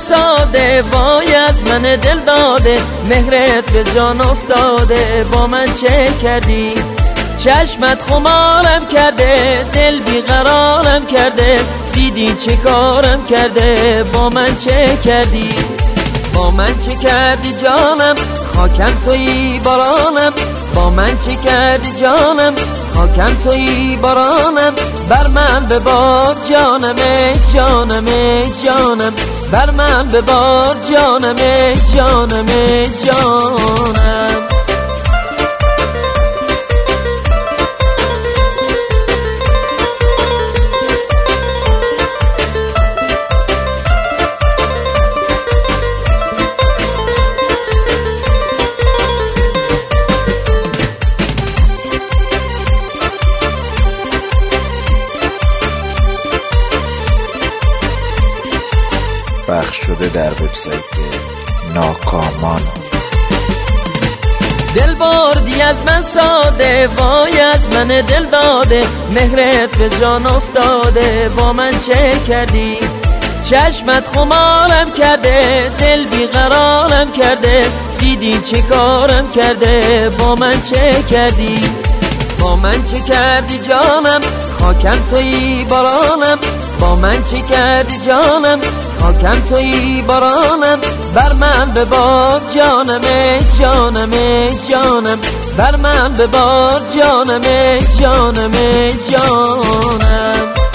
ساده، وای از من دل داده، مهرت به جان افتاده. با من چه کردی؟ چشمت خمارم کرده، دل بیقرارم کرده، دیدی چه کارم کرده. با من چه کردی؟ با من چه کردی جانم؟ خاکم تویی بارانم. با من چه کردی جانم؟ خاکم تویی بارانم. بر من ببار جانم جانم جانم، بر من ببار جانم جانم جانم. پخش شده در وبسایت ناکامان. دل بردی از من ساده، وای از من دل داده، مهرت به جان افتاده. با من چه کردی؟ چشمت خمارم کرده، دل بیقرارم کرده، دیدی چه کارم کرده. با من چه کردی؟ با من چه کردی جانم؟ خاکم تویی بارانم. با من چه کردی جانم؟ خاکم تویی بارانم. بر من ببار جانم جانم جانم، بر من ببار جانم جانم جانم.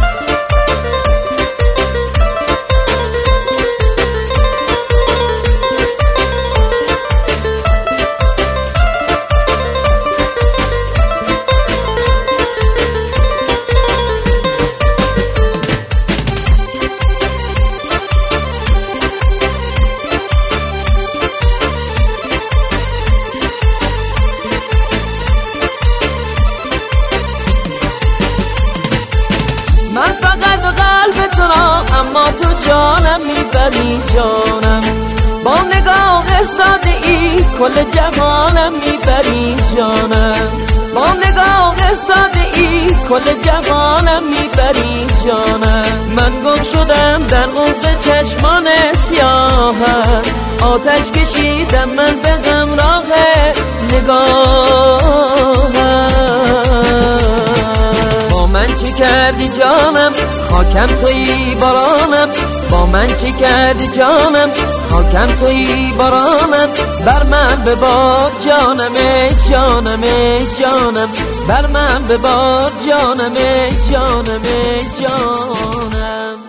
من فقط قلب تو را، اما تو جانم میبری جانم. با نگاه ساده ای کل جمالم میبری جانم. با نگاه ساده ای کل جمالم میبری جانم. من گم شدم در عمق چشمان سیاهت، آتش کشیدم من به غمراه نگاهت. من چه کردی جانم؟ خاکم تویی بارانم. با من چه کردی جانم؟ خاکم تویی بارانم. بر من ببار جانم جانم جانم، بر من ببار جانم جانم جانم.